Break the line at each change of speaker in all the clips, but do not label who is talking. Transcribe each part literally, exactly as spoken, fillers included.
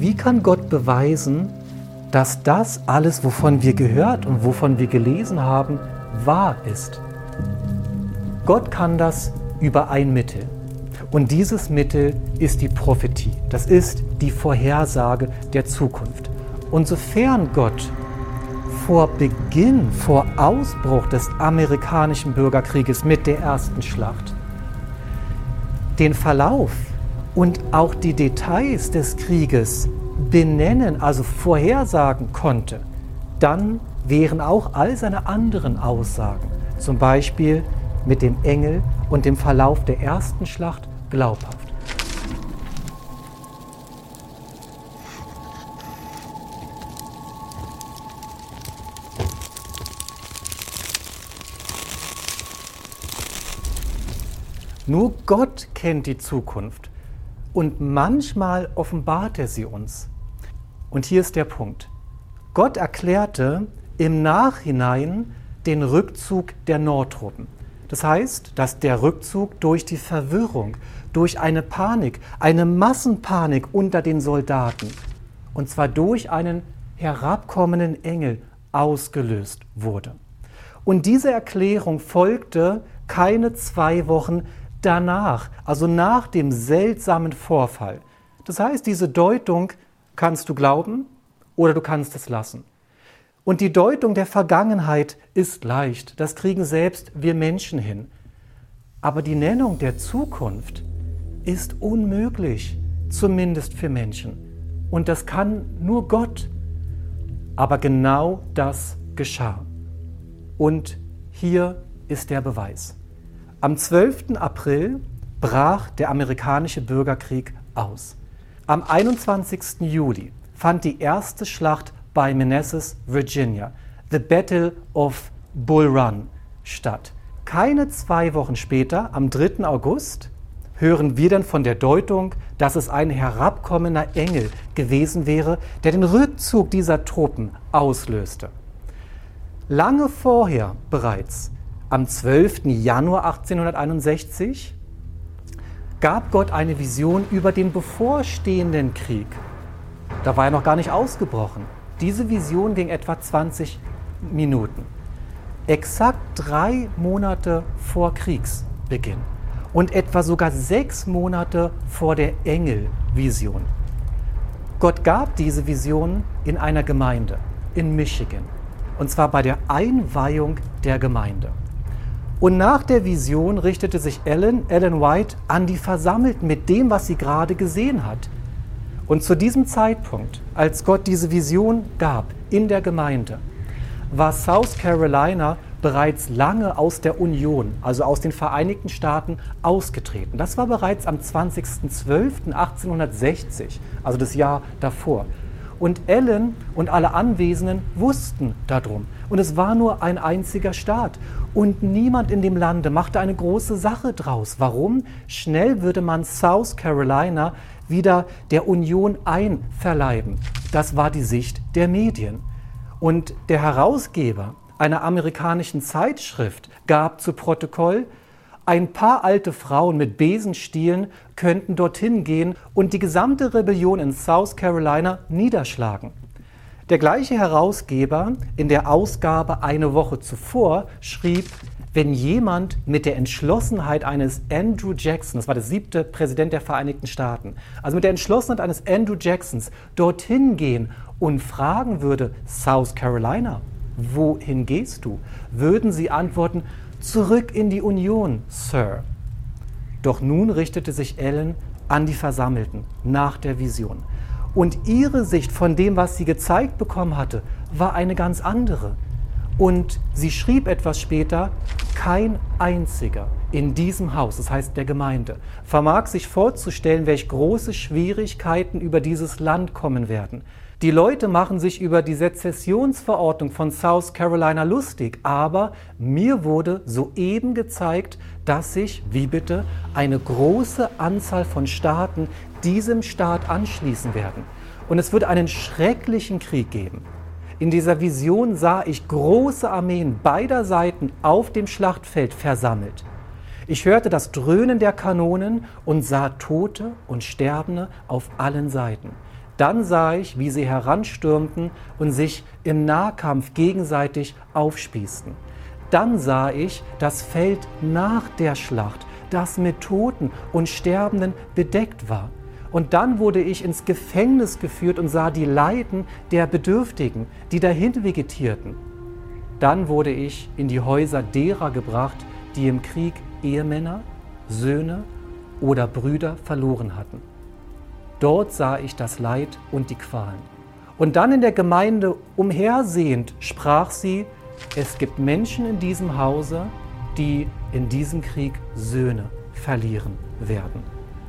Wie kann Gott beweisen, dass das alles, wovon wir gehört und wovon wir gelesen haben, wahr ist? Gott kann das über ein Mittel. Und dieses Mittel ist die Prophetie. Das ist die Vorhersage der Zukunft. Und sofern Gott vor Beginn, vor Ausbruch des amerikanischen Bürgerkrieges mit der ersten Schlacht den Verlauf und auch die Details des Krieges benennen, also vorhersagen konnte, dann wären auch all seine anderen Aussagen, zum Beispiel mit dem Engel und dem Verlauf der ersten Schlacht, glaubhaft. Nur Gott kennt die Zukunft und manchmal offenbart er sie uns. Und hier ist der Punkt. Gott erklärte im Nachhinein den Rückzug der Nordtruppen. Das heißt, dass der Rückzug durch die Verwirrung, durch eine Panik, eine Massenpanik unter den Soldaten, und zwar durch einen herabkommenden Engel ausgelöst wurde. Und diese Erklärung folgte keine zwei Wochen danach, also nach dem seltsamen Vorfall. Das heißt, diese Deutung kannst du glauben oder du kannst es lassen. Und die Deutung der Vergangenheit ist leicht, das kriegen selbst wir Menschen hin. Aber die Nennung der Zukunft ist unmöglich, zumindest für Menschen. Und das kann nur Gott. Aber genau das geschah. Und hier ist der Beweis. Am zwölften April brach der amerikanische Bürgerkrieg aus. Am einundzwanzigsten Juli fand die erste Schlacht bei Manassas, Virginia, the Battle of Bull Run, statt. Keine zwei Wochen später, am dritten August, hören wir dann von der Deutung, dass es ein herabkommender Engel gewesen wäre, der den Rückzug dieser Truppen auslöste. Lange vorher bereits, am zwölften Januar achtzehnhunderteinundsechzig, gab Gott eine Vision über den bevorstehenden Krieg. Da war er noch gar nicht ausgebrochen. Diese Vision ging etwa zwanzig Minuten. Exakt drei Monate vor Kriegsbeginn und etwa sogar sechs Monate vor der Engelvision. Gott gab diese Vision in einer Gemeinde in Michigan, und zwar bei der Einweihung der Gemeinde. Und nach der Vision richtete sich Ellen, Ellen White an die Versammelten mit dem, was sie gerade gesehen hat. Und zu diesem Zeitpunkt, als Gott diese Vision gab in der Gemeinde, war South Carolina bereits lange aus der Union, also aus den Vereinigten Staaten, ausgetreten. Das war bereits am zwanzigsten zwölften achtzehnhundertsechzig, also das Jahr davor. Und Ellen und alle Anwesenden wussten darum. Und es war nur ein einziger Staat. Und niemand in dem Lande machte eine große Sache draus. Warum? Schnell würde man South Carolina wieder der Union einverleiben. Das war die Sicht der Medien. Und der Herausgeber einer amerikanischen Zeitschrift gab zu Protokoll, ein paar alte Frauen mit Besenstielen könnten dorthin gehen und die gesamte Rebellion in South Carolina niederschlagen. Der gleiche Herausgeber in der Ausgabe eine Woche zuvor schrieb, wenn jemand mit der Entschlossenheit eines Andrew Jackson, das war der siebte Präsident der Vereinigten Staaten, also mit der Entschlossenheit eines Andrew Jacksons dorthin gehen und fragen würde, South Carolina, wohin gehst du? Würden sie antworten, zurück in die Union, Sir. Doch nun richtete sich Ellen an die Versammelten nach der Vision. Und ihre Sicht von dem, was sie gezeigt bekommen hatte, war eine ganz andere. Und sie schrieb etwas später, kein einziger in diesem Haus, das heißt der Gemeinde, vermag sich vorzustellen, welch große Schwierigkeiten über dieses Land kommen werden. Die Leute machen sich über die Sezessionsverordnung von South Carolina lustig, aber mir wurde soeben gezeigt, dass sich, wie bitte, eine große Anzahl von Staaten diesem Staat anschließen werden. Und es wird einen schrecklichen Krieg geben. In dieser Vision sah ich große Armeen beider Seiten auf dem Schlachtfeld versammelt. Ich hörte das Dröhnen der Kanonen und sah Tote und Sterbende auf allen Seiten. Dann sah ich, wie sie heranstürmten und sich im Nahkampf gegenseitig aufspießten. Dann sah ich das Feld nach der Schlacht, das mit Toten und Sterbenden bedeckt war. Und dann wurde ich ins Gefängnis geführt und sah die Leiden der Bedürftigen, die dahin vegetierten. Dann wurde ich in die Häuser derer gebracht, die im Krieg Ehemänner, Söhne oder Brüder verloren hatten. Dort sah ich das Leid und die Qualen. Und dann in der Gemeinde umhersehend sprach sie, es gibt Menschen in diesem Hause, die in diesem Krieg Söhne verlieren werden.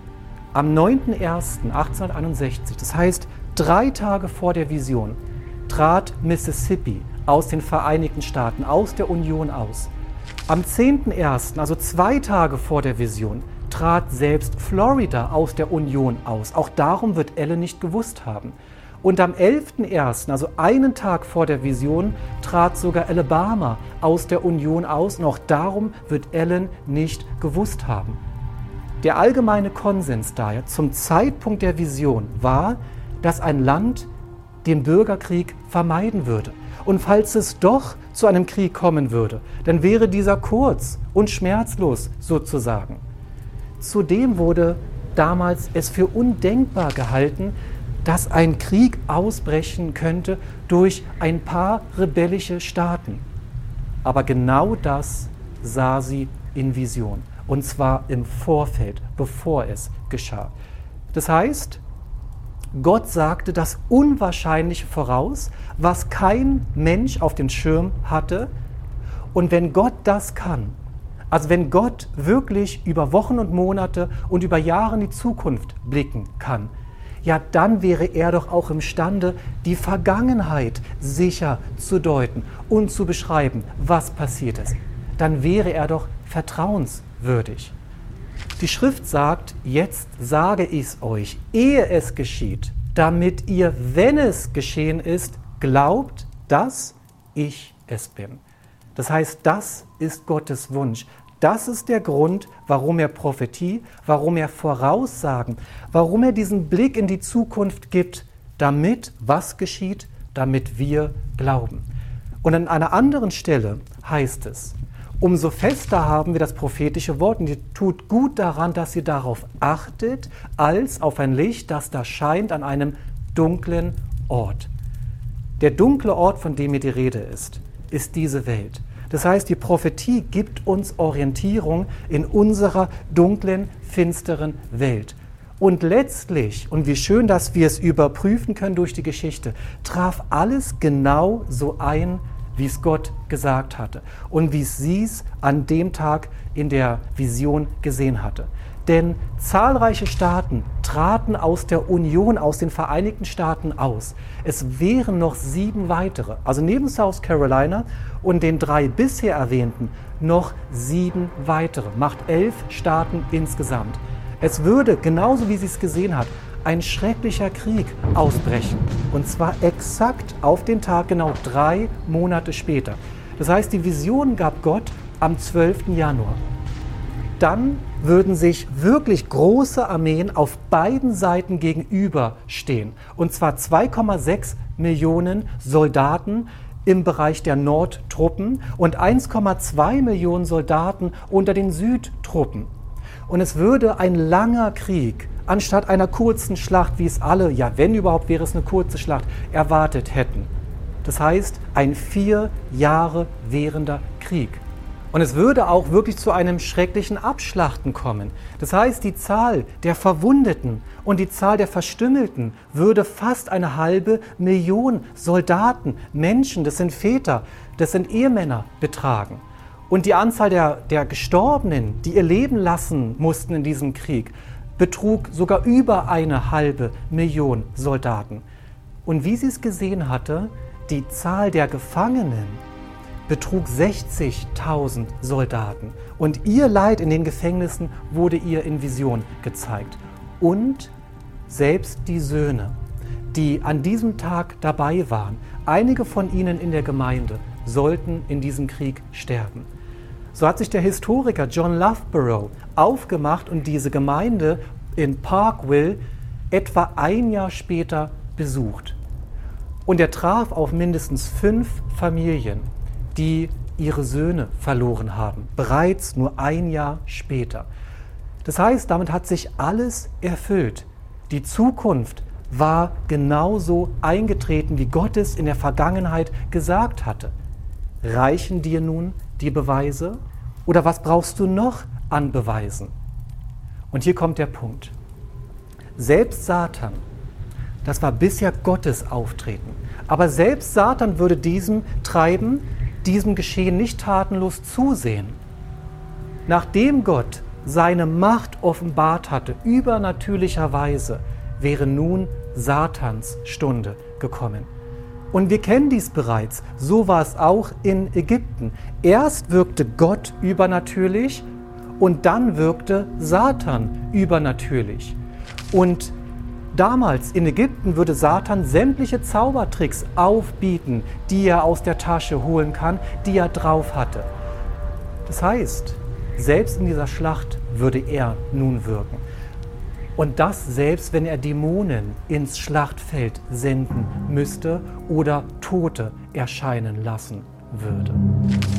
Am neunten ersten achtzehnhunderteinundsechzig, das heißt drei Tage vor der Vision, trat Mississippi aus den Vereinigten Staaten, aus der Union aus. Am zehnten ersten, also zwei Tage vor der Vision, trat selbst Florida aus der Union aus. Auch darum wird Ellen nicht gewusst haben. Und am elften ersten, also einen Tag vor der Vision, trat sogar Alabama aus der Union aus. Und auch darum wird Ellen nicht gewusst haben. Der allgemeine Konsens daher zum Zeitpunkt der Vision war, dass ein Land den Bürgerkrieg vermeiden würde. Und falls es doch zu einem Krieg kommen würde, dann wäre dieser kurz und schmerzlos sozusagen. Zudem wurde damals es für undenkbar gehalten, dass ein Krieg ausbrechen könnte durch ein paar rebellische Staaten. Aber genau das sah sie in Vision, und zwar im Vorfeld, bevor es geschah. Das heißt, Gott sagte das Unwahrscheinliche voraus, was kein Mensch auf dem Schirm hatte. Und wenn Gott das kann, also wenn Gott wirklich über Wochen und Monate und über Jahre in die Zukunft blicken kann, ja, dann wäre er doch auch imstande, die Vergangenheit sicher zu deuten und zu beschreiben, was passiert ist. Dann wäre er doch vertrauenswürdig. Die Schrift sagt, jetzt sage ich es euch, ehe es geschieht, damit ihr, wenn es geschehen ist, glaubt, dass ich es bin. Das heißt, das ist Gottes Wunsch. Das ist der Grund, warum er Prophetie, warum er Voraussagen, warum er diesen Blick in die Zukunft gibt, damit was geschieht, damit wir glauben. Und an einer anderen Stelle heißt es, umso fester haben wir das prophetische Wort und ihr tut gut daran, dass ihr darauf achtet, als auf ein Licht, das da scheint an einem dunklen Ort. Der dunkle Ort, von dem hier die Rede ist, ist diese Welt. Das heißt, die Prophetie gibt uns Orientierung in unserer dunklen, finsteren Welt. Und letztlich, und wie schön, dass wir es überprüfen können durch die Geschichte, traf alles genau so ein, wie es Gott gesagt hatte und wie es sie es an dem Tag in der Vision gesehen hatte. Denn zahlreiche Staaten traten aus der Union, aus den Vereinigten Staaten aus. Es wären noch sieben weitere, also neben South Carolina und den drei bisher erwähnten, noch sieben weitere, macht elf Staaten insgesamt. Es würde, genauso wie sie es gesehen hat, ein schrecklicher Krieg ausbrechen. Und zwar exakt auf den Tag, genau drei Monate später. Das heißt, die Vision gab Gott am zwölften Januar. Dann würden sich wirklich große Armeen auf beiden Seiten gegenüberstehen. Und zwar zwei Komma sechs Millionen Soldaten im Bereich der Nordtruppen und eins Komma zwei Millionen Soldaten unter den Südtruppen. Und es würde ein langer Krieg, anstatt einer kurzen Schlacht, wie es alle, ja wenn überhaupt wäre es eine kurze Schlacht, erwartet hätten. Das heißt, ein vier Jahre währender Krieg. Und es würde auch wirklich zu einem schrecklichen Abschlachten kommen. Das heißt, die Zahl der Verwundeten und die Zahl der Verstümmelten würde fast eine halbe Million Soldaten, Menschen, das sind Väter, das sind Ehemänner betragen. Und die Anzahl der, der Gestorbenen, die ihr Leben lassen mussten in diesem Krieg, betrug sogar über eine halbe Million Soldaten. Und wie sie es gesehen hatte, die Zahl der Gefangenen betrug sechzigtausend Soldaten. Und ihr Leid in den Gefängnissen wurde ihr in Vision gezeigt. Und selbst die Söhne, die an diesem Tag dabei waren, einige von ihnen in der Gemeinde, sollten in diesem Krieg sterben. So hat sich der Historiker John Loughborough aufgemacht und diese Gemeinde in Parkville etwa ein Jahr später besucht. Und er traf auf mindestens fünf Familien, die ihre Söhne verloren haben, bereits nur ein Jahr später. Das heißt, damit hat sich alles erfüllt. Die Zukunft war genauso eingetreten, wie Gott es in der Vergangenheit gesagt hatte. Reichen dir nun die Beweise? Oder was brauchst du noch an Beweisen? Und hier kommt der Punkt. Selbst Satan, das war bisher Gottes Auftreten, aber selbst Satan würde diesem Treiben, diesem Geschehen nicht tatenlos zusehen. Nachdem Gott seine Macht offenbart hatte, übernatürlicherweise, wäre nun Satans Stunde gekommen. Und wir kennen dies bereits, so war es auch in Ägypten. Erst wirkte Gott übernatürlich und dann wirkte Satan übernatürlich. Und damals in Ägypten würde Satan sämtliche Zaubertricks aufbieten, die er aus der Tasche holen kann, die er drauf hatte. Das heißt, selbst in dieser Schlacht würde er nun wirken. Und das selbst, wenn er Dämonen ins Schlachtfeld senden müsste oder Tote erscheinen lassen würde.